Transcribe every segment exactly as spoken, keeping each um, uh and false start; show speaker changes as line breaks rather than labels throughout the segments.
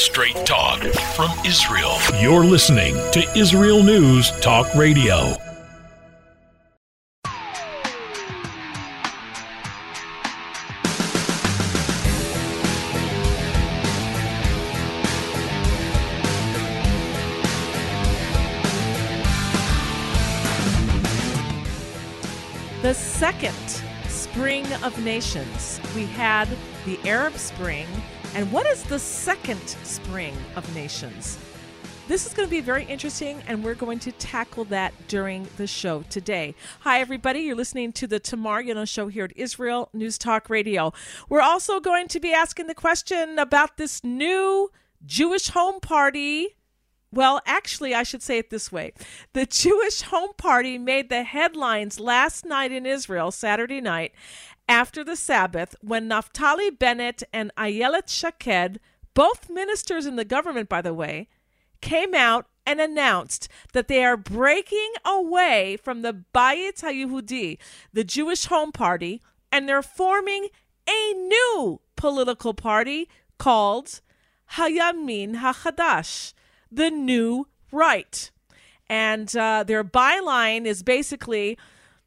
Straight talk from Israel. You're listening to Israel News Talk Radio.
The second Spring of Nations. We had the Arab Spring, and what is the second Spring of Nations? This is going to be very interesting, and we're going to tackle that during the show today. Hi, everybody. You're listening to the Tamar Yonah Show here at Israel News Talk Radio. We're also going to be asking the question about this new Jewish home party. Well, actually, I should say it this way. The Jewish home party made the headlines last night in Israel, Saturday night, after the Sabbath, when Naftali Bennett and Ayelet Shaked, both ministers in the government, by the way, came out and announced that they are breaking away from the Bayit HaYehudi, the Jewish home party, and they're forming a new political party called Hayamin HaChadash, the New Right. And uh, their byline is basically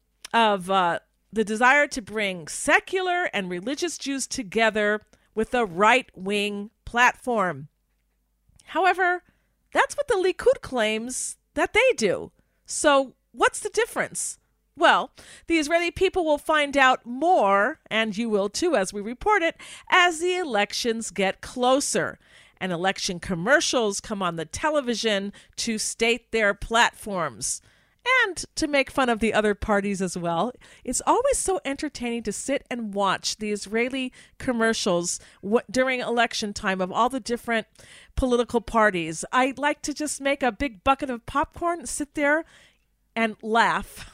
of uh, the desire to bring secular and religious Jews together with a right-wing platform. However, that's what the Likud claims that they do. So what's the difference? Well, the Israeli people will find out more, and you will too as we report it, as the elections get closer. And election commercials come on the television to state their platforms and to make fun of the other parties as well. It's always so entertaining to sit and watch the Israeli commercials w- during election time of all the different political parties. I like to just make a big bucket of popcorn, sit there and laugh.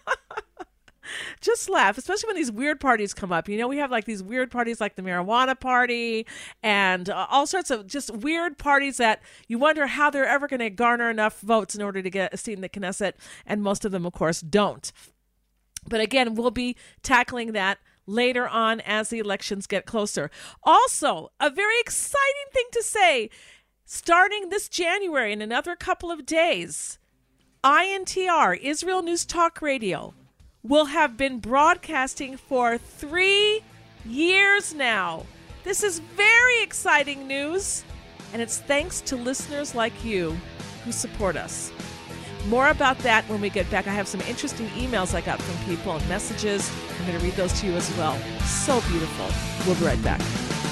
Just laugh, especially when these weird parties come up. You know, we have like these weird parties like the marijuana party and uh, all sorts of just weird parties that you wonder how they're ever going to garner enough votes in order to get a seat in the Knesset. And most of them, of course, don't. But again, we'll be tackling that later on as the elections get closer. Also, a very exciting thing to say, starting this January in another couple of days, I N T R, Israel News Talk Radio, will have been broadcasting for three years now. This is very exciting news, and it's thanks to listeners like you who support us. More about that when we get back. I have some interesting emails I got from people and messages. I'm going to read those to you as well. So beautiful. We'll be right back.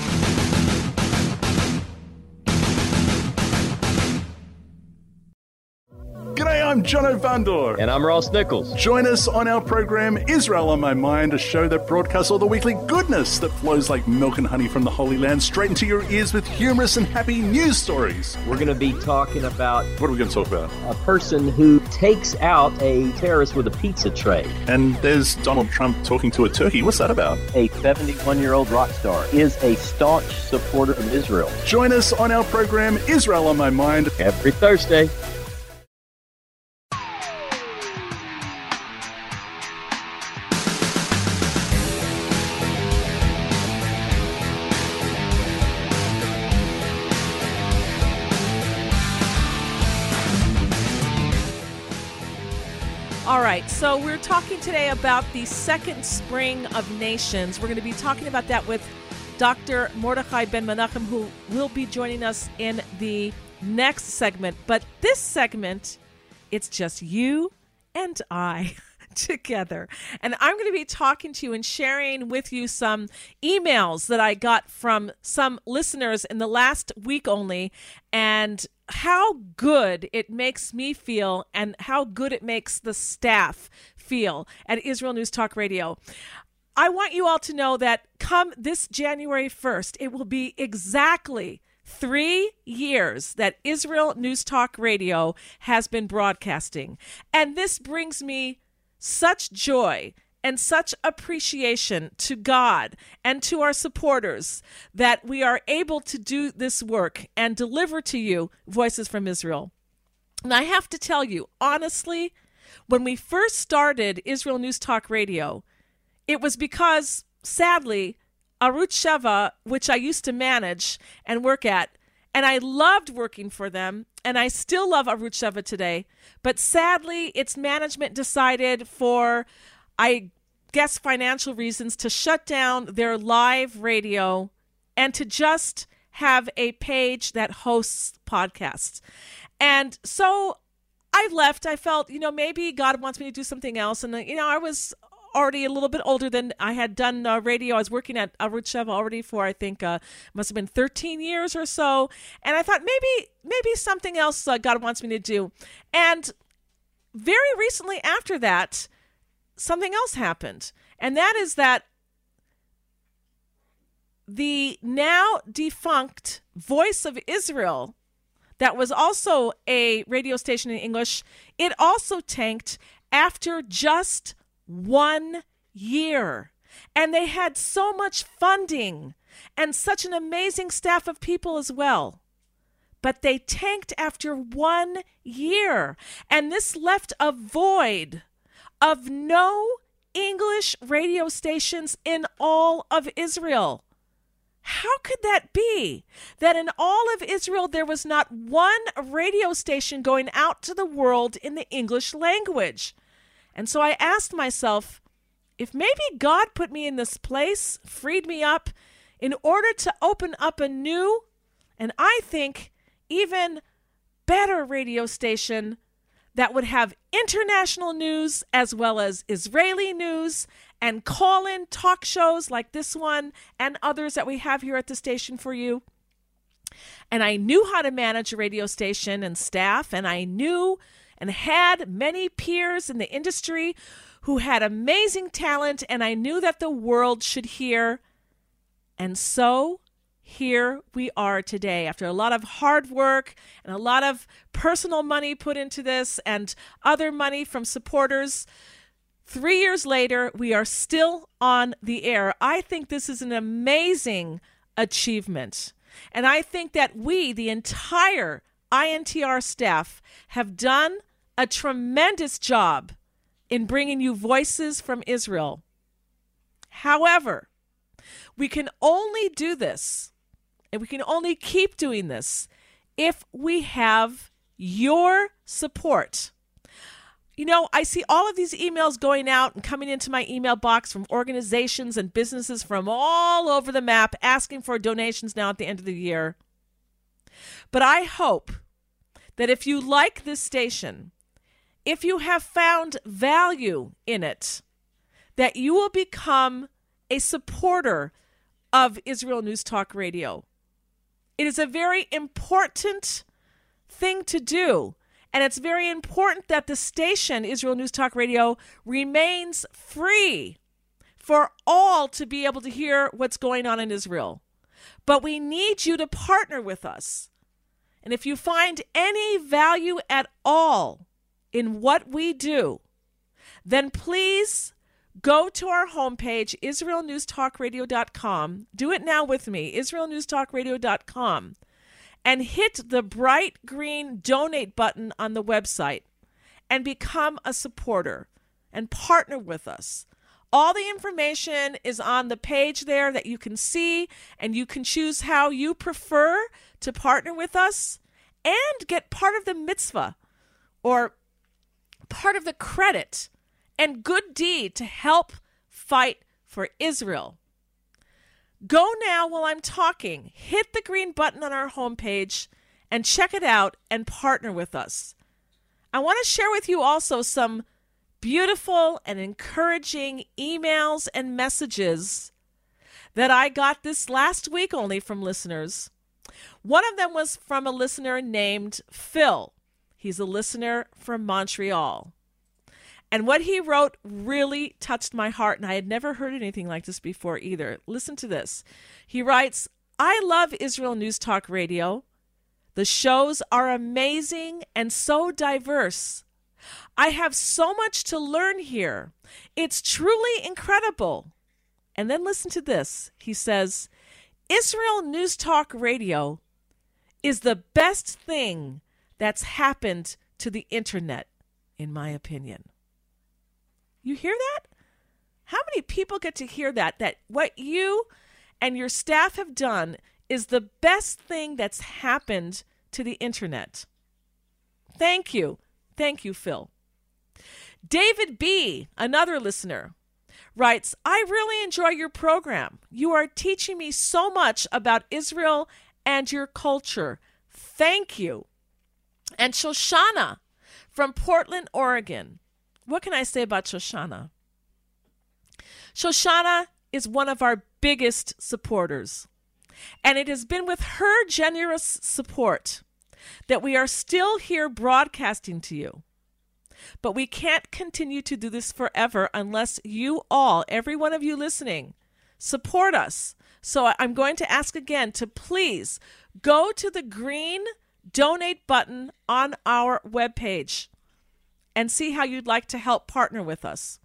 G'day, I'm Jono Vandor.
And I'm Ross Nichols.
Join us on our program, Israel on My Mind, a show that broadcasts all the weekly goodness that flows like milk and honey from the Holy Land straight into your ears with humorous and happy news stories.
We're going to be talking about...
What are we going to talk about?
A person who takes out a terrorist with a pizza tray.
And there's Donald Trump talking to a turkey. What's that about?
A seventy-one-year-old rock star is a staunch supporter of Israel.
Join us on our program, Israel on My Mind,
every Thursday.
All right, so we're talking today about the second Spring of Nations. We're going to be talking about that with Doctor Mordechai Ben Menachem, who will be joining us in the next segment. But this segment, it's just you and I together. And I'm going to be talking to you and sharing with you some emails that I got from some listeners in the last week only, and how good it makes me feel and how good it makes the staff feel at Israel News Talk Radio. I want you all to know that come this January first, it will be exactly three years that Israel News Talk Radio has been broadcasting. And this brings me such joy and such appreciation to God and to our supporters that we are able to do this work and deliver to you Voices from Israel. And I have to tell you, honestly, when we first started Israel News Talk Radio, it was because, sadly, Arutz Sheva, which I used to manage and work at, And I loved working for them, and I still love Arutz Sheva today. But sadly, its management decided for, I guess, financial reasons to shut down their live radio and to just have a page that hosts podcasts. And so I left. I felt, you know, maybe God wants me to do something else. And, you know, I was already a little bit older than I had done uh, radio. I was working at Arutz Sheva already for, I think, uh, must have been thirteen years or so. And I thought maybe maybe something else uh, God wants me to do. And very recently after that, something else happened. And that is that the now defunct Voice of Israel, that was also a radio station in English, it also tanked after just one year. And they had so much funding and such an amazing staff of people as well. But they tanked after one year. And this left a void of no English radio stations in all of Israel. How could that be? That in all of Israel there was not one radio station going out to the world in the English language. And so I asked myself, if maybe God put me in this place, freed me up, in order to open up a new, and I think even better radio station that would have international news as well as Israeli news and call-in talk shows like this one and others that we have here at the station for you. And I knew how to manage a radio station and staff, and I knew and had many peers in the industry who had amazing talent, and I knew that the world should hear. And so here we are today, after a lot of hard work and a lot of personal money put into this and other money from supporters. Three years later, we are still on the air. I think this is an amazing achievement. And I think that we, the entire I N T R staff, have done a tremendous job in bringing you voices from Israel. However, we can only do this, and we can only keep doing this, if we have your support. You know, I see all of these emails going out and coming into my email box from organizations and businesses from all over the map asking for donations now at the end of the year. But I hope that if you like this station, if you have found value in it, that you will become a supporter of Israel News Talk Radio. It is a very important thing to do, and it's very important that the station, Israel News Talk Radio, remains free for all to be able to hear what's going on in Israel. But we need you to partner with us. And if you find any value at all in what we do, then please go to our homepage, Israel News Talk Radio dot com. Do it now with me, Israel News Talk Radio dot com, and hit the bright green donate button on the website and become a supporter and partner with us. All the information is on the page there that you can see, and you can choose how you prefer to partner with us and get part of the mitzvah or part of the credit and good deed to help fight for Israel. Go now while I'm talking. Hit the green button on our homepage and check it out and partner with us. I want to share with you also some beautiful and encouraging emails and messages that I got this last week only from listeners. One of them was from a listener named Phil. He's a listener from Montreal. And what he wrote really touched my heart, and I had never heard anything like this before either. Listen to this. He writes, I love Israel News Talk Radio. The shows are amazing and so diverse. I have so much to learn here. It's truly incredible. And then listen to this. He says, Israel News Talk Radio is the best thing that's happened to the internet, in my opinion. You hear that? How many people get to hear that? That what you and your staff have done is the best thing that's happened to the internet. Thank you. Thank you, Phil. David B., another listener, writes, I really enjoy your program. You are teaching me so much about Israel and your culture. Thank you. And Shoshana from Portland, Oregon. What can I say about Shoshana? Shoshana is one of our biggest supporters. And it has been with her generous support that we are still here broadcasting to you. But we can't continue to do this forever unless you all, every one of you listening, support us. So I'm going to ask again to please go to the green donate button on our webpage and see how you'd like to help partner with us.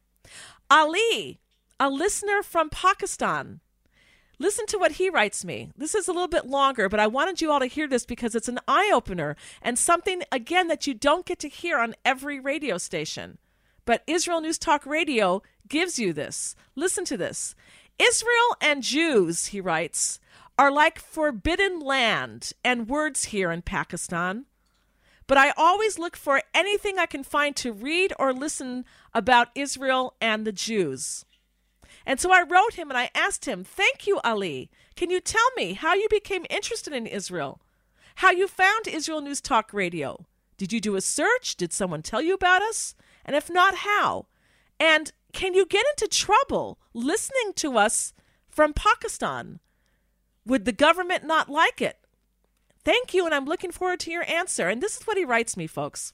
Ali, a listener from Pakistan, listen to what he writes me. This is a little bit longer, but I wanted you all to hear this because it's an eye-opener and something, again, that you don't get to hear on every radio station. But Israel News Talk Radio gives you this. Listen to this. Israel and Jews, he writes, are like forbidden land and words here in Pakistan. But I always look for anything I can find to read or listen about Israel and the Jews. And so I wrote him and I asked him, thank you, Ali. Can you tell me how you became interested in Israel? How you found Israel News Talk Radio? Did you do a search? Did someone tell you about us? And if not, how? And can you get into trouble listening to us from Pakistan? Would the government not like it? Thank you, and I'm looking forward to your answer. And this is what he writes me, folks.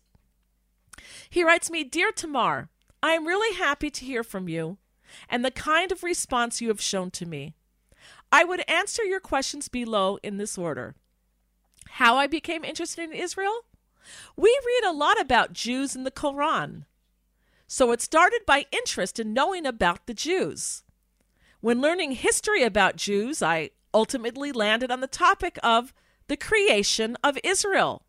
He writes me, Dear Tamar, I am really happy to hear from you and the kind of response you have shown to me. I would answer your questions below in this order. How I became interested in Israel? We read a lot about Jews in the Quran. So it started by interest in knowing about the Jews. When learning history about Jews, I ultimately landed on the topic of the creation of Israel.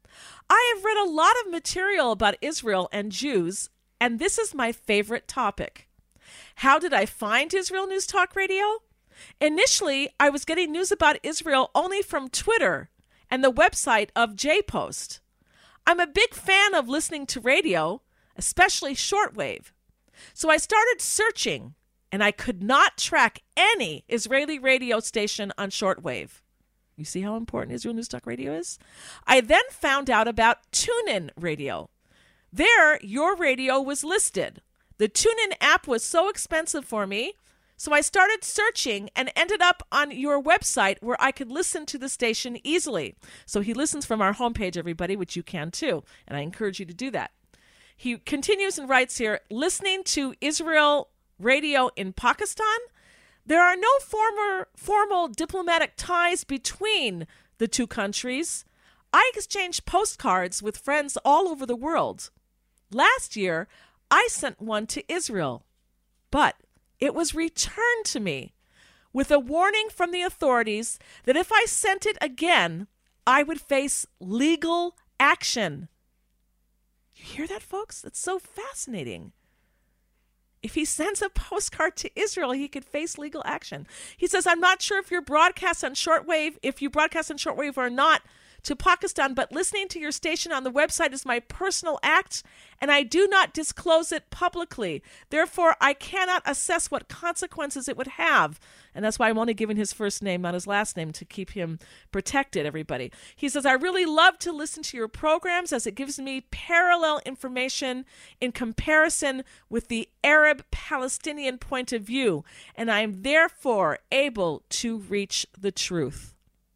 I have read a lot of material about Israel and Jews, and this is my favorite topic. How did I find Israel News Talk Radio? Initially, I was getting news about Israel only from Twitter and the website of JPost. I'm a big fan of listening to radio, especially shortwave. So I started searching, and I could not track any Israeli radio station on shortwave. You see how important Israel News Talk Radio is? I then found out about TuneIn Radio. There, your radio was listed. The TuneIn app was so expensive for me, so I started searching and ended up on your website where I could listen to the station easily. So he listens from our homepage, everybody, which you can too, and I encourage you to do that. He continues and writes here, listening to Israel radio in Pakistan, there are no former, formal diplomatic ties between the two countries. I exchange postcards with friends all over the world. Last year, I sent one to Israel, but it was returned to me with a warning from the authorities that if I sent it again, I would face legal action. You hear that, folks? That's so fascinating. If he sends a postcard to Israel, he could face legal action. He says, I'm not sure if you're broadcast on shortwave, if you broadcast on shortwave or not to Pakistan, but listening to your station on the website is my personal act, and I do not disclose it publicly. Therefore, I cannot assess what consequences it would have. And that's why I'm only giving his first name, not his last name, to keep him protected, everybody. He says, I really love to listen to your programs as it gives me parallel information in comparison with the Arab-Palestinian point of view, and I am therefore able to reach the truth.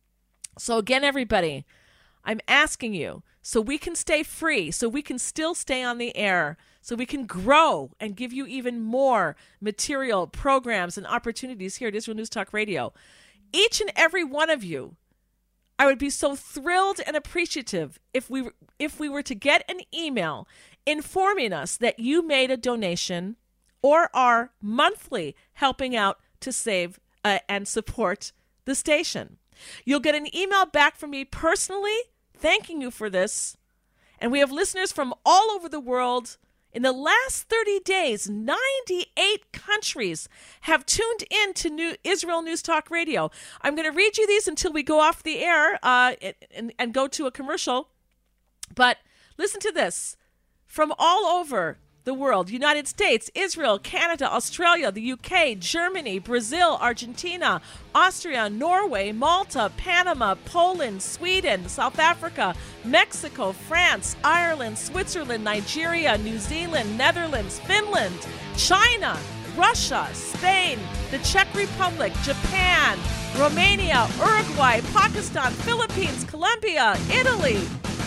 So again, everybody, I'm asking you, so we can stay free, so we can still stay on the air, so we can grow and give you even more material, programs, and opportunities here at Israel News Talk Radio. Each and every one of you, I would be so thrilled and appreciative if we if we were to get an email informing us that you made a donation or are monthly helping out to save uh, and support the station. You'll get an email back from me personally thanking you for this. And we have listeners from all over the world In the last thirty days, ninety-eight countries have tuned in to New Israel News Talk Radio. I'm going to read you these until we go off the air uh, and, and go to a commercial. But listen to this. From all over the world, United States, Israel, Canada, Australia, the U K, Germany, Brazil, Argentina, Austria, Norway, Malta, Panama, Poland, Sweden, South Africa, Mexico, France, Ireland, Switzerland, Nigeria, New Zealand, Netherlands, Finland, China, Russia, Spain, the Czech Republic, Japan, Romania, Uruguay, Pakistan, Philippines, Colombia, Italy,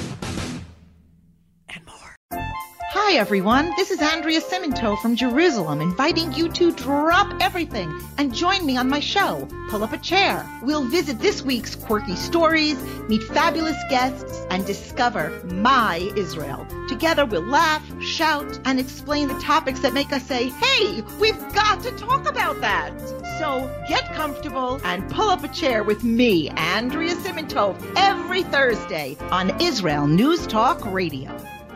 and more.
Hi, everyone. This is Andrea Simento from Jerusalem, inviting you to drop everything and join me on my show, Pull Up a Chair. We'll visit this week's quirky stories, meet fabulous guests, and discover my Israel. Together, we'll laugh, shout, and explain the topics that make us say, hey, we've got to talk about that. So get comfortable and pull up a chair with me, Andrea Simento, every Thursday on Israel News Talk Radio.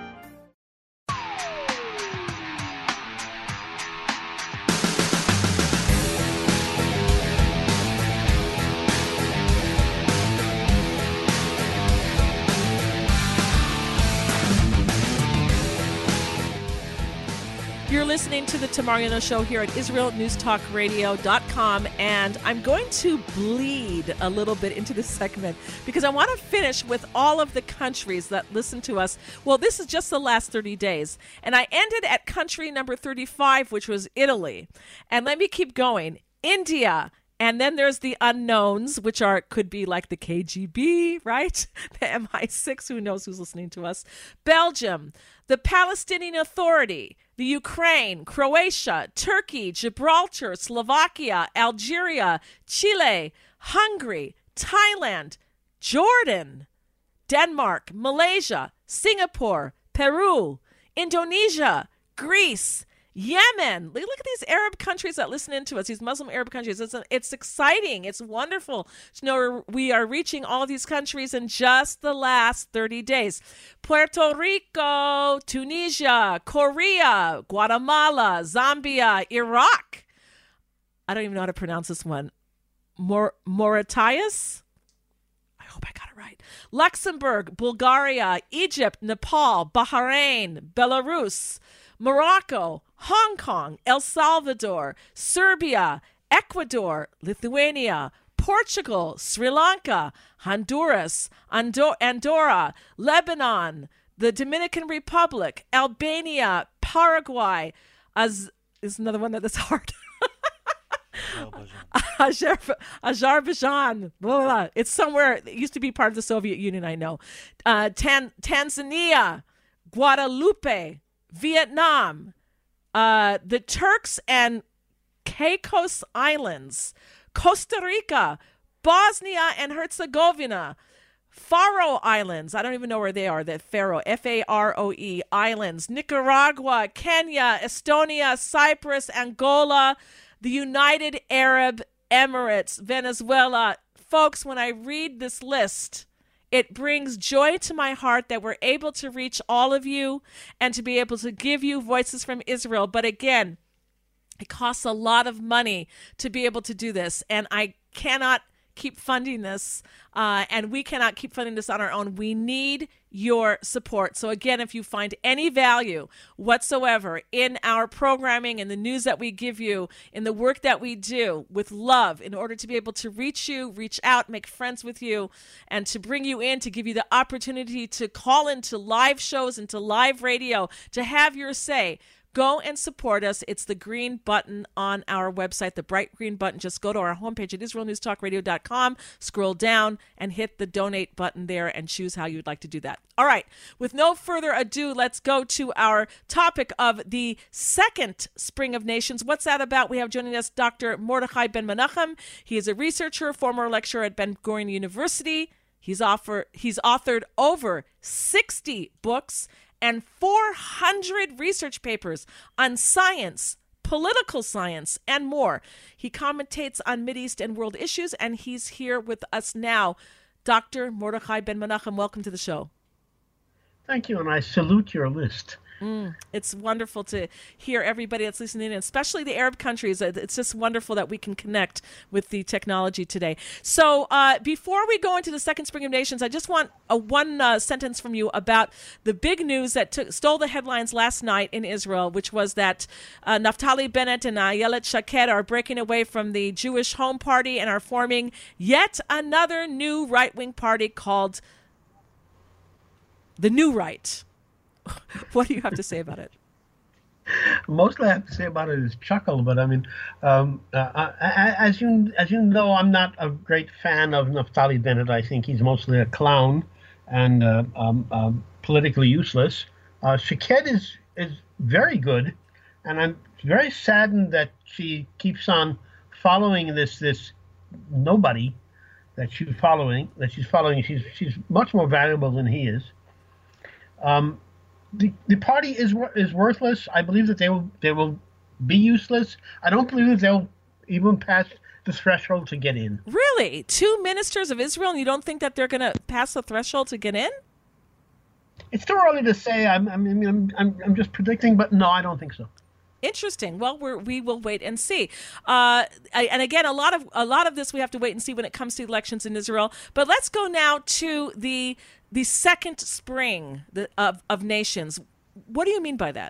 You're listening to the Tamar Yano Show here at Israel News Talk Radio dot com, and I'm going to bleed a little bit into this segment because I want to finish with all of the countries that listen to us. Well, this is just the last thirty days, and I ended at country number thirty-five, which was Italy. And let me keep going. India. And then there's the unknowns, which are could be like the K G B, right? The M I six, who knows who's listening to us. Belgium, the Palestinian Authority, the Ukraine, Croatia, Turkey, Gibraltar, Slovakia, Algeria, Chile, Hungary, Thailand, Jordan, Denmark, Malaysia, Singapore, Peru, Indonesia, Greece, Yemen. Look at these Arab countries that listen in to us, these Muslim Arab countries. It's, it's exciting. It's wonderful to know we are reaching all these countries in just the last thirty days. Puerto Rico, Tunisia, Korea, Guatemala, Zambia, Iraq. I don't even know how to pronounce this one. Mor- Mauritius? I hope I got it right. Luxembourg, Bulgaria, Egypt, Nepal, Bahrain, Belarus, Morocco, Hong Kong, El Salvador, Serbia, Ecuador, Lithuania, Portugal, Sri Lanka, Honduras, Andor- Andorra, Lebanon, the Dominican Republic, Albania, Paraguay. Az- is another one that is hard. Azer- Azerbaijan, blah, blah, blah. It's somewhere. It used to be part of the Soviet Union, I know. Uh, Tan- Tanzania, Guadalupe, Vietnam, uh, the Turks and Caicos Islands, Costa Rica, Bosnia and Herzegovina, Faroe Islands, I don't even know where they are, the Faroe, F A R O E Islands, Nicaragua, Kenya, Estonia, Cyprus, Angola, the United Arab Emirates, Venezuela. Folks, when I read this list, it brings joy to my heart that we're able to reach all of you and to be able to give you voices from Israel. But again, it costs a lot of money to be able to do this, and I cannot keep funding this, uh, and we cannot keep funding this on our own. We need your support. So again, if you find any value whatsoever in our programming, in the news that we give you, in the work that we do with love, in order to be able to reach you, reach out, make friends with you, and to bring you in, to give you the opportunity to call into live shows, into live radio, to have your say, go and support us. It's the green button on our website, the bright green button. Just go to our homepage at Israel News Talk Radio dot com, scroll down, and hit the donate button there and choose how you'd like to do that. All right, with no further ado, let's go to our topic of the second Spring of Nations. What's that about? We have joining us Doctor Mordechai Ben-Menachem. He is a researcher, former lecturer at Ben-Gurion University. He's, offer, he's authored over sixty books and four hundred research papers on science, political science, and more. He commentates on Mideast and world issues, and he's here with us now. Doctor Mordechai Ben-Menachem, welcome to the show.
Thank you, and I salute your list.
Mm, it's wonderful to hear everybody that's listening in, especially the Arab countries. It's just wonderful that we can connect with the technology today. So uh, before we go into the Second Spring of Nations, I just want a one uh, sentence from you about the big news that took, stole the headlines last night in Israel, which was that uh, Naftali Bennett and Ayelet Shaked are breaking away from the Jewish Home Party and are forming yet another new right-wing party called the New Right. What do you have to say about it?
Mostly I have to say about it is chuckle, but I mean, um, uh, I, as you as you know, I'm not a great fan of Naftali Bennett. I think he's mostly a clown and uh, um, um, politically useless. Uh, Shaked is is very good, and I'm very saddened that she keeps on following this this nobody that she's following. That she's following. She's she's much more valuable than he is. Um, The, the party is is worthless. I believe that they will they will be useless. I don't believe that they'll even pass the threshold to get in.
Really? Two ministers of Israel, and you don't think that they're going to pass the threshold to get in?
It's too early to say. I'm I mean I'm I'm, I'm just predicting, but no, I don't think so.
Interesting. Well, we're, we will wait and see. Uh, I, and again, a lot of a lot of this we have to wait and see when it comes to elections in Israel. But let's go now to the the second spring of of nations. What do you mean by that?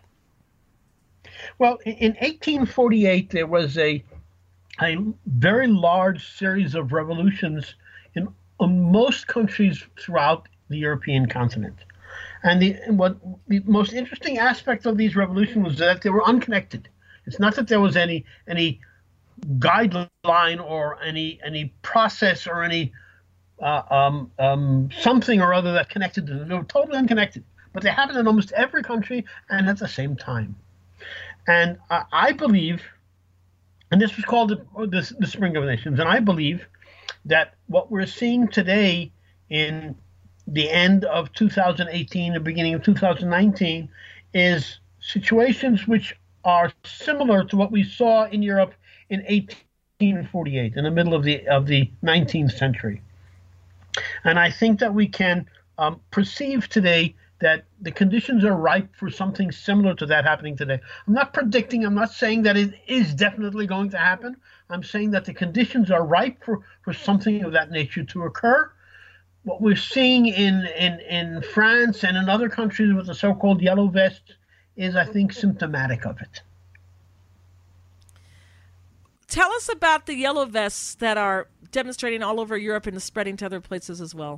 Well, in eighteen forty-eight, there was a a very large series of revolutions in, in most countries throughout the European continent. And the what the most interesting aspect of these revolutions was that they were unconnected. It's not that there was any any guideline or any any process or any uh, um, um, something or other that connected them. They were totally unconnected, but they happened in almost every country and at the same time. And uh, I believe, and this was called the, the, the Spring of Nations, and I believe that what we're seeing today in the end of two thousand eighteen, the beginning of two thousand nineteen, is situations which are similar to what we saw in Europe in eighteen forty-eight, in the middle of the of the nineteenth century. And I think that we can um, perceive today that the conditions are ripe for something similar to that happening today. I'm not predicting, I'm not saying that it is definitely going to happen. I'm saying that the conditions are ripe for, for something of that nature to occur. What we're seeing in, in, in France and in other countries with the so-called yellow vests is, I think, symptomatic of it.
Tell us about the yellow vests that are demonstrating all over Europe and spreading to other places as well.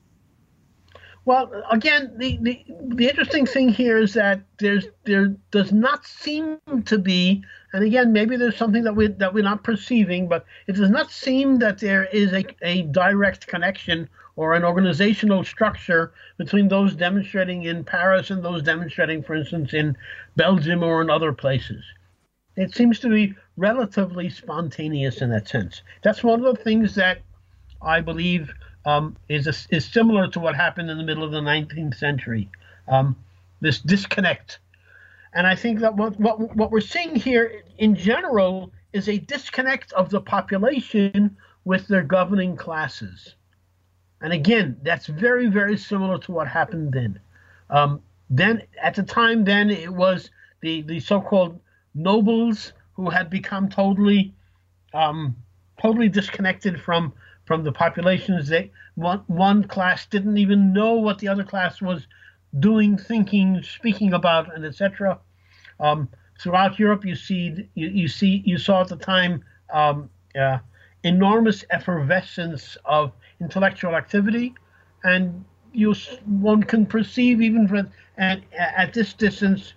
Well, again, the, the, the interesting thing here is that there's there does not seem to be, and again, maybe there's something that we that we're not perceiving, but it does not seem that there is a, a direct connection or an organizational structure between those demonstrating in Paris and those demonstrating, for instance, in Belgium or in other places. It seems to be relatively spontaneous in that sense. That's one of the things that I believe um, is a, is similar to what happened in the middle of the nineteenth century. Um, this disconnect, and I think that what, what what we're seeing here in general is a disconnect of the population with their governing classes. And again, that's very, very similar to what happened then. Um, then, at the time, then it was the, the so-called nobles who had become totally, um, totally disconnected from from the populations. They one one class didn't even know what the other class was doing, thinking, speaking about, and et cetera. Um, throughout Europe, you see, you, you see, you saw at the time um, uh, enormous effervescence of intellectual activity, and you one can perceive even from, at, at this distance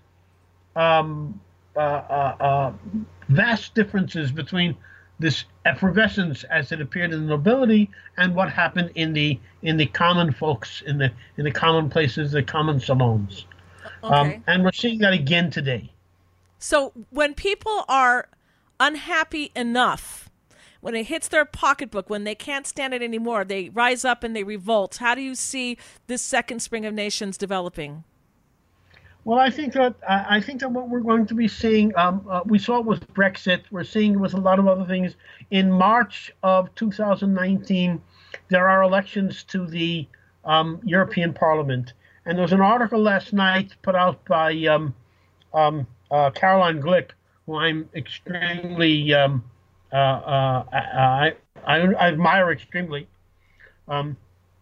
um, uh, uh, uh, vast differences between this effervescence as it appeared in the nobility and what happened in the in the common folks, in the in the common places, the common salons.
Okay.
Um, and we're seeing that again today.
So when people are unhappy enough, when it hits their pocketbook, when they can't stand it anymore, they rise up and they revolt. How do you see this second Spring of Nations developing?
Well, I think that I think that what we're going to be seeing, um, uh, we saw it with Brexit. We're seeing it with a lot of other things. In March of two thousand nineteen, there are elections to the um, European Parliament, And there was an article last night put out by um, um, uh, Caroline Glick, who I'm extremely, um, uh, uh, I, I, I admire extremely, um,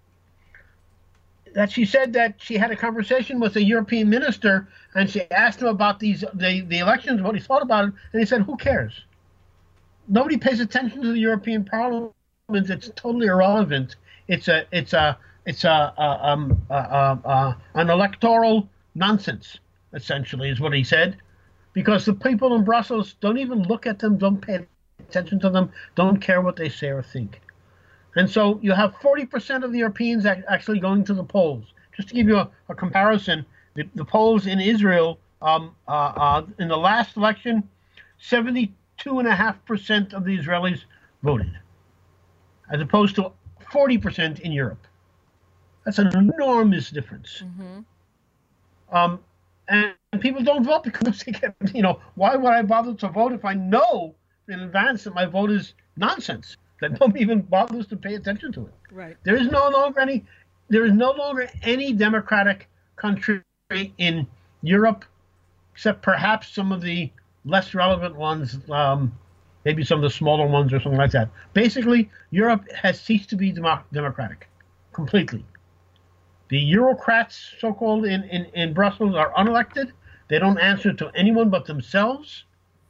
that she said that she had a conversation with a European minister, and she asked him about these the, the elections, what he thought about it, and he said, who cares? Nobody pays attention to the European Parliament. It's totally irrelevant. It's a it's a it's a, a um a, a, a, an electoral nonsense, essentially, is what he said, because the people in Brussels don't even look at them, don't pay attention to them, don't care what they say or think. And so you have forty percent of the Europeans actually going to the polls. Just to give you a, a comparison, the, the polls in Israel um, uh, uh, in the last election, seventy-two point five percent of the Israelis voted, as opposed to forty percent in Europe. That's an enormous difference. Mm-hmm. Um, and, and people don't vote because they get, you know, why would I bother to vote if I know in advance that my vote is nonsense, that nobody even bothers to pay attention to it?
Right.
There is no longer any, there is no longer any democratic country in Europe, except perhaps some of the less relevant ones, um, maybe some of the smaller ones or something like that. Basically, Europe has ceased to be demo- democratic, completely. The Eurocrats, so-called, in, in, in Brussels are unelected. They don't answer to anyone but themselves.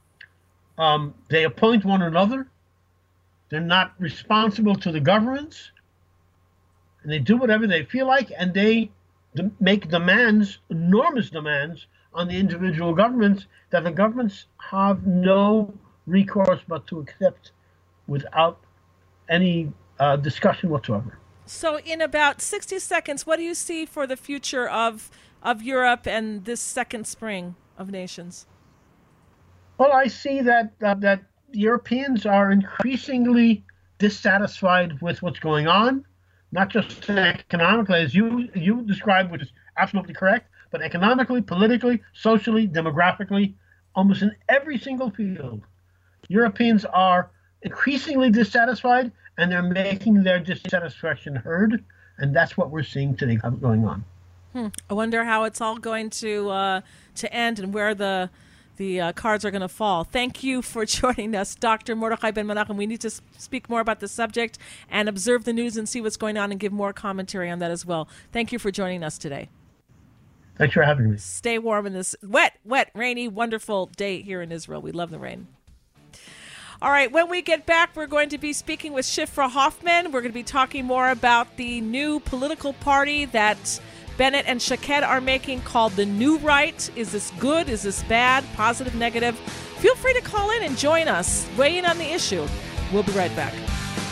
Um, they appoint one another. They're not responsible to the governments. And they do whatever they feel like, and they de- make demands, enormous demands, on the individual governments that the governments have no recourse but to accept without any uh, discussion whatsoever.
So in about sixty seconds, what do you see for the future of of Europe and this second spring of nations?
Well, I see that uh, that Europeans are increasingly dissatisfied with what's going on, not just economically, as you you described, which is absolutely correct, but economically, politically, socially, demographically, almost in every single field. Europeans are increasingly dissatisfied, and they're making their dissatisfaction heard, and that's what we're seeing today going on.
Hmm. I wonder how it's all going to uh, to end and where the the uh, cards are going to fall. Thank you for joining us, Doctor Mordechai Ben Menachem. We need to speak more about the subject and observe the news and see what's going on and give more commentary on that as well. Thank you for joining us today.
Thanks for having me.
Stay warm in this wet, wet, rainy, wonderful day here in Israel. We love the rain. All right, when we get back, we're going to be speaking with Shifra Hoffman. We're going to be talking more about the new political party that Bennett and Shaked are making called the New Right. Is this good? Is this bad? Positive, negative? Feel free to call in and join us. Weigh in on the issue. We'll be right back.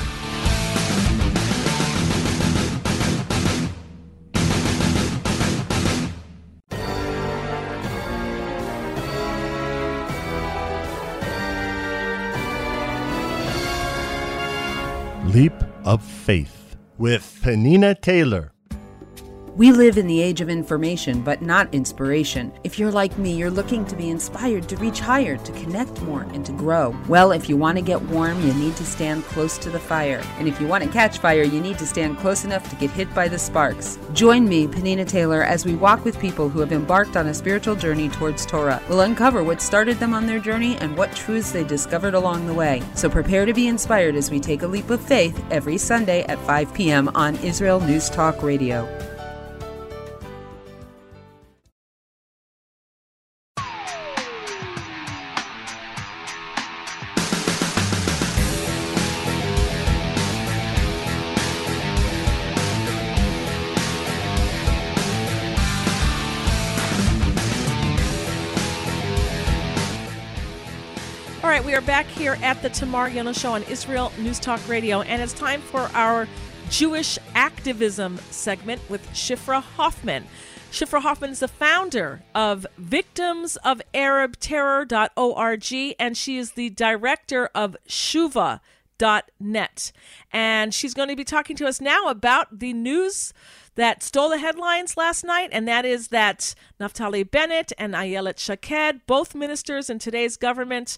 Leap of Faith with Penina Taylor.
We live in the age of information, but not inspiration. If you're like me, you're looking to be inspired to reach higher, to connect more, and to grow. Well, if you want to get warm, you need to stand close to the fire. And if you want to catch fire, you need to stand close enough to get hit by the sparks. Join me, Penina Taylor, as we walk with people who have embarked on a spiritual journey towards Torah. We'll uncover what started them on their journey and what truths they discovered along the way. So prepare to be inspired as we take a leap of faith every Sunday at five p.m. on Israel News Talk Radio.
All right, we are back here at the Tamar Yonah Show on Israel News Talk Radio, and it's time for our Jewish activism segment with Shifra Hoffman. Shifra Hoffman is the founder of victims of arab terror dot org, and she is the director of shuva dot net. And she's going to be talking to us now about the news that stole the headlines last night, and that is that Naftali Bennett and Ayelet Shaked, both ministers in today's government,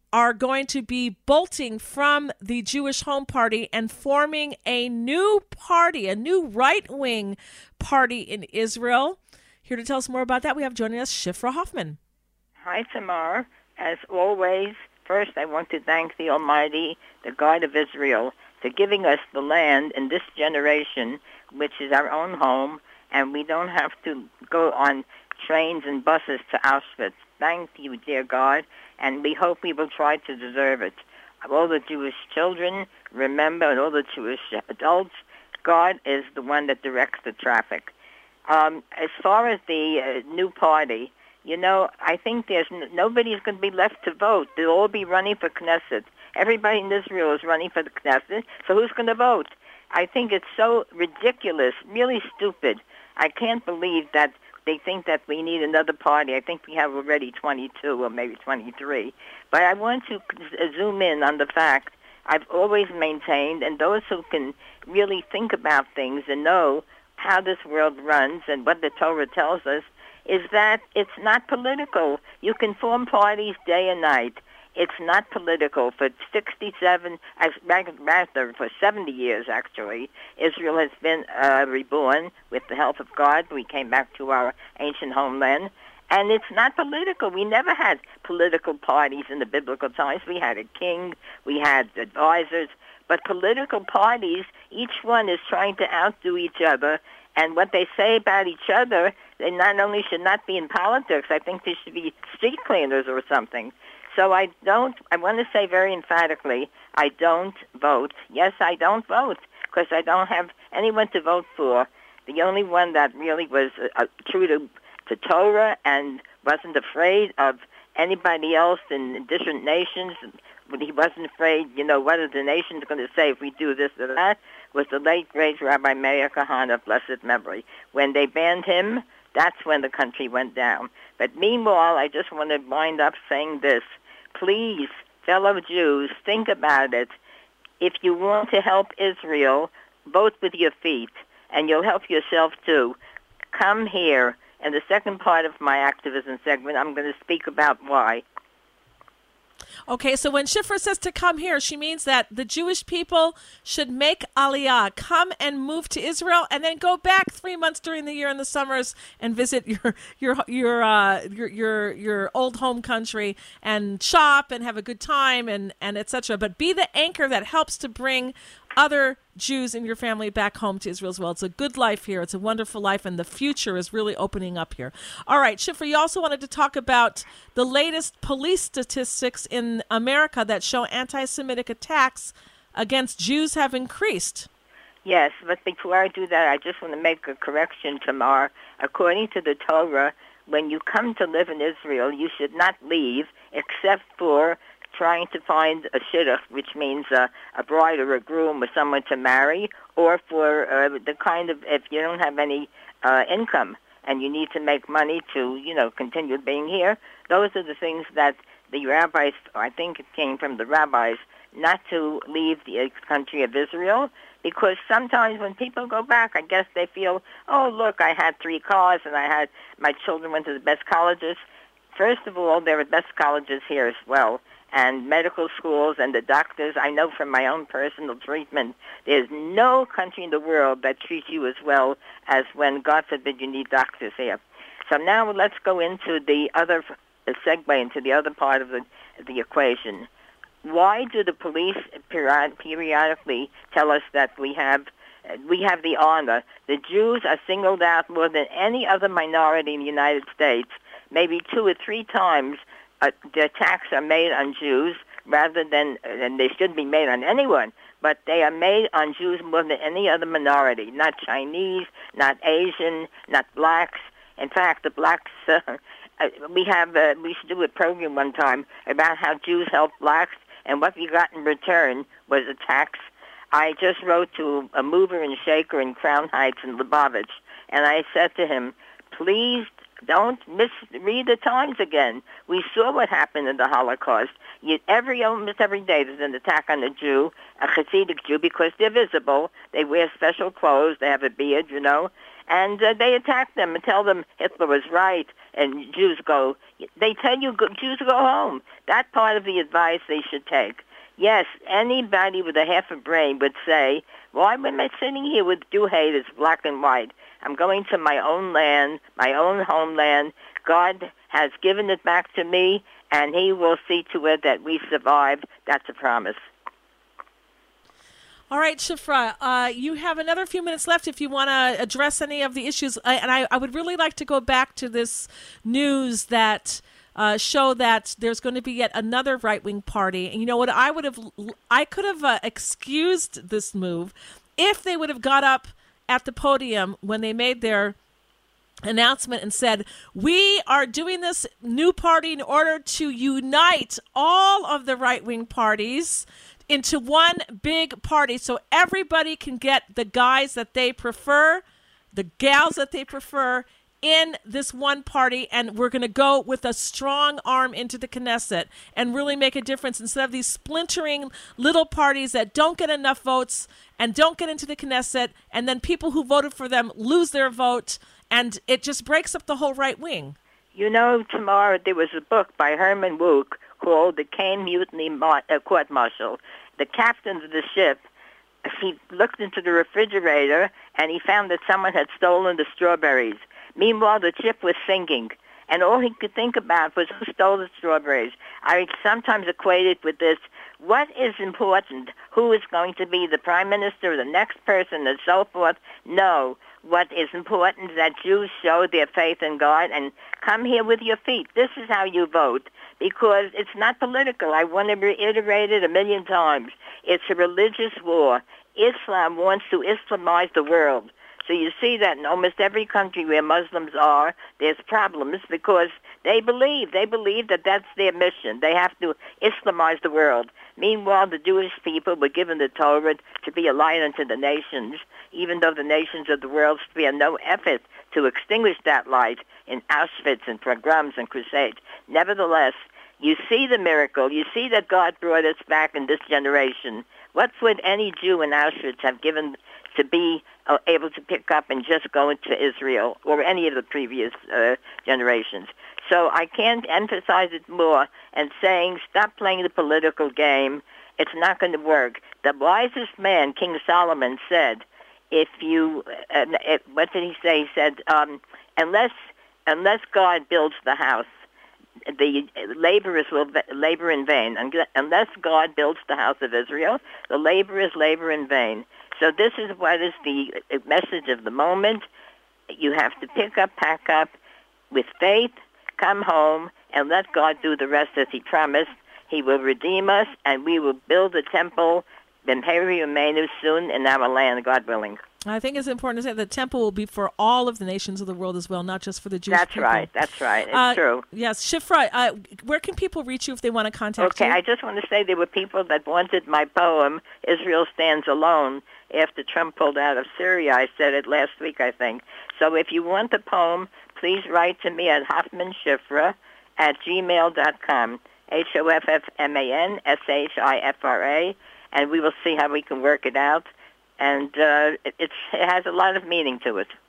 are going to be bolting from the Jewish Home Party and forming a new party, a new right-wing party in Israel. Here to tell us more about that, we have joining us Shifra Hoffman.
Hi, Tamar. As always, first I want to thank the Almighty, the God of Israel, for giving us the land in this generation, which is our own home, and we don't have to go on trains and buses to Auschwitz. Thank you, dear God, and we hope we will try to deserve it. All the Jewish children, remember, and all the Jewish adults, God is the one that directs the traffic. Um, as far as the uh, new party, you know, I think there's n- nobody's going to be left to vote. They'll all be running for Knesset. Everybody in Israel is running for the Knesset, so who's going to vote? I think it's so ridiculous, really stupid. I can't believe that they think that we need another party. I think we have already twenty-two or maybe twenty-three. But I want to zoom in on the fact I've always maintained, and those who can really think about things and know how this world runs and what the Torah tells us, is that it's not political. You can form parties day and night. It's not political. For sixty-seven, rather for seventy years actually, Israel has been uh, reborn with the help of God. We came back to our ancient homeland. And it's not political. We never had political parties in the biblical times. We had a king. We had advisors. But political parties, each one is trying to outdo each other. And what they say about each other, they not only should not be in politics, I think they should be street cleaners or something. So I don't, I want to say very emphatically, I don't vote. Yes, I don't vote because I don't have anyone to vote for. The only one that really was uh, true to, to Torah and wasn't afraid of anybody else in different nations, he wasn't afraid, you know, what are the nations going to say if we do this or that, was the late, great Rabbi Meir Kahane of blessed memory. When they banned him, that's when the country went down. But meanwhile, I just want to wind up saying this. Please, fellow Jews, think about it. If you want to help Israel, vote with your feet, and you'll help yourself too. Come here. In the second part of my activism segment, I'm going to speak about why.
Okay, so when Shifra says to come here, she means that the Jewish people should make aliyah, come and move to Israel, and then go back three months during the year in the summers and visit your your your uh, your, your your old home country and shop and have a good time and and et cetera. But be the anchor that helps to bring other Jews in your family back home to Israel as well. It's a good life here. It's a wonderful life, and the future is really opening up here. All right, Shifra, you also wanted to talk about the latest police statistics in America that show anti-Semitic attacks against Jews have increased.
Yes, but before I do that, I just want to make a correction, Tamar. According to the Torah, when you come to live in Israel, you should not leave except for trying to find a shidduch, which means uh, a bride or a groom or someone to marry, or for uh, the kind of, if you don't have any uh, income and you need to make money to, you know, continue being here, those are the things that the rabbis, I think it came from the rabbis, not to leave the country of Israel, because sometimes when people go back, I guess they feel, oh, look, I had three cars and I had, my children went to the best colleges. First of all, there are best colleges here as well, and medical schools and the doctors. I know from my own personal treatment, there's no country in the world that treats you as well as when, God forbid, you need doctors here. So now let's go into the other uh, segue into the other part of the, the equation. Why do the police period, periodically tell us that we have uh, we have the honor? The Jews are singled out more than any other minority in the United States. Maybe two or three times uh, the attacks are made on Jews rather than, and they shouldn't be made on anyone, but they are made on Jews more than any other minority, not Chinese, not Asian, not blacks. In fact, the blacks, uh, uh, we have, uh, we should do a program one time about how Jews help blacks, and what we got in return was attacks. I just wrote to a mover and shaker in Crown Heights in Lubavitch, and I said to him, please don't misread the Times again. We saw what happened in the Holocaust. You, every almost every day there's an attack on a Jew, a Hasidic Jew, because they're visible. They wear special clothes. They have a beard, you know, and uh, they attack them and tell them Hitler was right, and Jews go. They tell you go, Jews go home. That part of the advice they should take. Yes, anybody with a half a brain would say, why am I sitting here with Jew haters, black and white? I'm going to my own land, my own homeland. God has given it back to me, and he will see to it that we survive. That's a promise.
All right, Shifra, uh, you have another few minutes left if you want to address any of the issues. I, and I, I would really like to go back to this news that uh, show that there's going to be yet another right-wing party. And you know what? I would have, I could have uh, excused this move if they would have got up at the podium when they made their announcement and said, we are doing this new party in order to unite all of the right-wing parties into one big party so everybody can get the guys that they prefer, the gals that they prefer in this one party, and we're going to go with a strong arm into the Knesset and really make a difference instead of these splintering little parties that don't get enough votes and don't get into the Knesset, and then people who voted for them lose their vote, and it just breaks up the whole right wing.
You know, tomorrow there was a book by Herman Wouk called The Caine Mutiny Mar- uh, Court Martial. The captain of the ship, he looked into the refrigerator and he found that someone had stolen the strawberries. Meanwhile, the ship was sinking, and all he could think about was who stole the strawberries. I sometimes equate it with this: what is important? Who is going to be the prime minister or the next person and so forth? No. What is important is that Jews show their faith in God and come here with your feet. This is how you vote, because it's not political. I want to reiterate it a million times. It's a religious war. Islam wants to Islamize the world. So you see that in almost every country where Muslims are, there's problems because they believe. They believe that that's their mission. They have to Islamize the world. Meanwhile, the Jewish people were given the Torah to be a light unto the nations, even though the nations of the world spare no effort to extinguish that light in Auschwitz and pogroms and crusades. Nevertheless, you see the miracle. You see that God brought us back in this generation. What would any Jew in Auschwitz have given to be uh, able to pick up and just go into Israel or any of the previous uh, generations? So I can't emphasize it more and saying stop playing the political game. It's not going to work. The wisest man, King Solomon, said, if you, uh, it, what did he say? He said, um, unless, unless God builds the house, the laborers will labor in vain. Unless God builds the house of Israel, the laborers labor in vain. So this is what is the message of the moment. You have to pick up, pack up with faith, come home, and let God do the rest as he promised. He will redeem us, and we will build a temple, B'mheri U'meinu, soon in our land, God willing.
I think it's important to say the temple will be for all of the nations of the world as well, not just for the Jewish
that's
people.
That's right. That's right. It's
uh,
true.
Yes. Shifra, uh, where can people reach you if they want to contact
okay,
you?
Okay, I just want to say there were people that wanted my poem, Israel Stands Alone, after Trump pulled out of Syria. I said it last week, I think. So if you want the poem, please write to me at Hoffman Shifra at gmail dot com, H O F F M A N S H I F R A, and we will see how we can work it out. And uh, it, it's, it has a lot of meaning to it.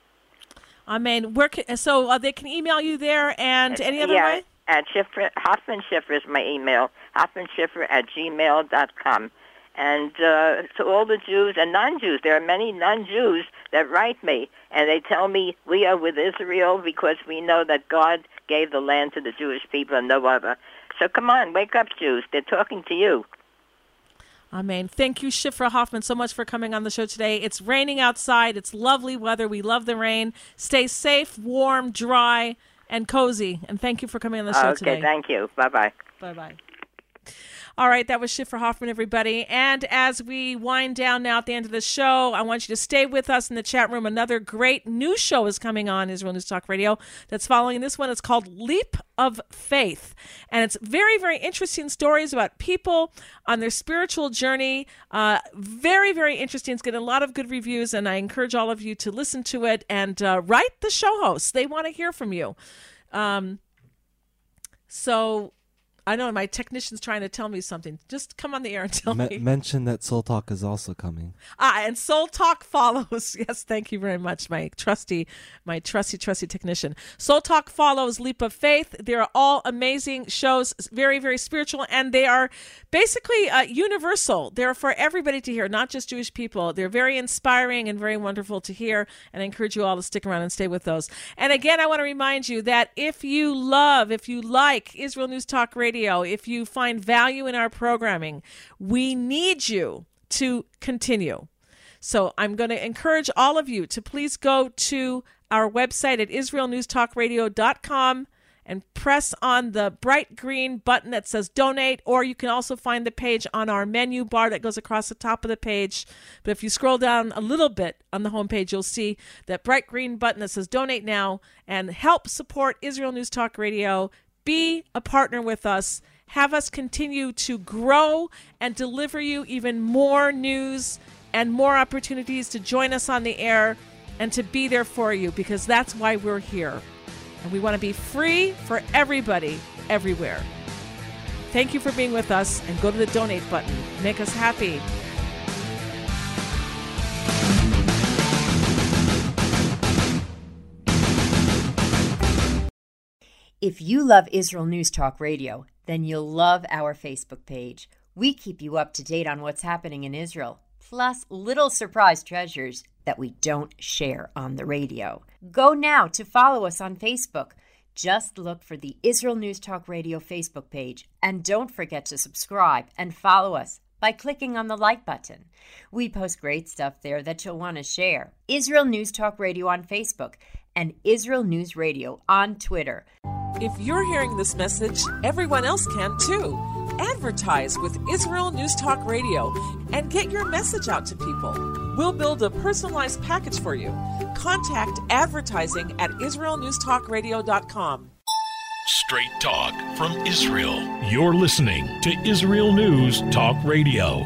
I mean, where can, so uh, they can email you there and any other
yeah,
way?
At Shifra, Hoffman Shifra is my email, Hoffman Shifra at gmail dot com. And uh, to all the Jews and non-Jews, there are many non-Jews that write me, and they tell me we are with Israel because we know that God gave the land to the Jewish people and no other. So come on, wake up, Jews. They're talking to you.
Amen. Thank you, Shifra Hoffman, so much for coming on the show today. It's raining outside. It's lovely weather. We love the rain. Stay safe, warm, dry, and cozy. And thank you for coming on the show
okay,
today.
Okay, thank you. Bye-bye.
Bye-bye. All right, that was Shifra Hoffman, everybody. And as we wind down now at the end of the show, I want you to stay with us in the chat room. Another great new show is coming on Israel News Talk Radio that's following this one. It's called Leap of Faith. And it's very, very interesting stories about people on their spiritual journey. Uh, very, very interesting. It's getting a lot of good reviews, and I encourage all of you to listen to it and uh, write the show hosts. They want to hear from you. Um, so... I know my technician's trying to tell me something. Just come on the air and tell
Me-
me.
mention that Soul Talk is also coming.
Ah, and Soul Talk follows. Yes, thank you very much, my trusty, my trusty, trusty technician. Soul Talk follows Leap of Faith. They're all amazing shows, very, very spiritual, and they are basically uh, universal. They're for everybody to hear, not just Jewish people. They're very inspiring and very wonderful to hear, and I encourage you all to stick around and stay with those. And again, I want to remind you that if you love, if you like Israel News Talk Radio, if you find value in our programming, we need you to continue. So I'm going to encourage all of you to please go to our website at israel news talk radio dot com and press on the bright green button that says donate, or you can also find the page on our menu bar that goes across the top of the page. But if you scroll down a little bit on the homepage, you'll see that bright green button that says donate now, and help support Israel News Talk Radio. Be a partner with us. Have us continue to grow and deliver you even more news and more opportunities to join us on the air and to be there for you, because that's why we're here. And we want to be free for everybody, everywhere. Thank you for being with us, and go to the donate button. Make us happy.
If you love Israel News Talk Radio, then you'll love our Facebook page. We keep you up to date on what's happening in Israel, plus little surprise treasures that we don't share on the radio. Go now to follow us on Facebook. Just look for the Israel News Talk Radio Facebook page, and don't forget to subscribe and follow us by clicking on the like button. We post great stuff there that you'll want to share. Israel News Talk Radio on Facebook and Israel News Radio on Twitter.
If you're hearing this message, everyone else can too. Advertise with Israel News Talk Radio and get your message out to people. We'll build a personalized package for you. Contact advertising at israel news talk radio dot com.
Straight talk from Israel. You're listening to Israel News Talk Radio.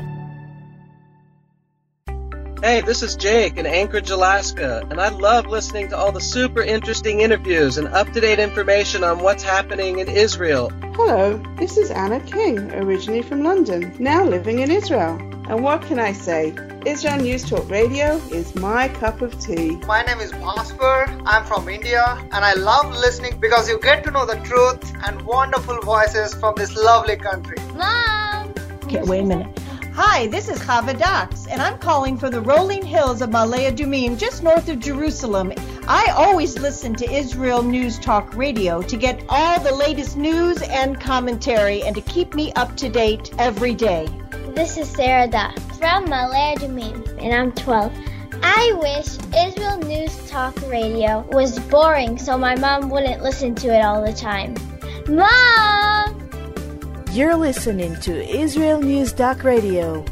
Hey, this is Jake in Anchorage, Alaska, and I love listening to all the super interesting interviews and up-to-date information on what's happening in Israel.
Hello, this is Anna King, originally from London, now living in Israel. And what can I say? Israel News Talk Radio is my cup of tea.
My name is Bhaskar. I'm from India, and I love listening because you get to know the truth and wonderful voices from this lovely country.
Mom! Okay, wait a minute. Hi, this is Chava Dax, and I'm calling from the rolling hills of Ma'ale Adumim, just north of Jerusalem. I always listen to Israel News Talk Radio to get all the latest news and commentary and to keep me up to date every day.
This is Sarah Dax from Ma'ale Adumim, and I'm twelve. I wish Israel News Talk Radio was boring so my mom wouldn't listen to it all the time. Mom!
You're listening to Israel News Talk Radio.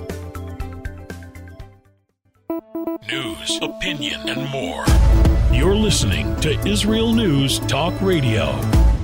News, opinion, and more. You're listening to Israel News Talk Radio.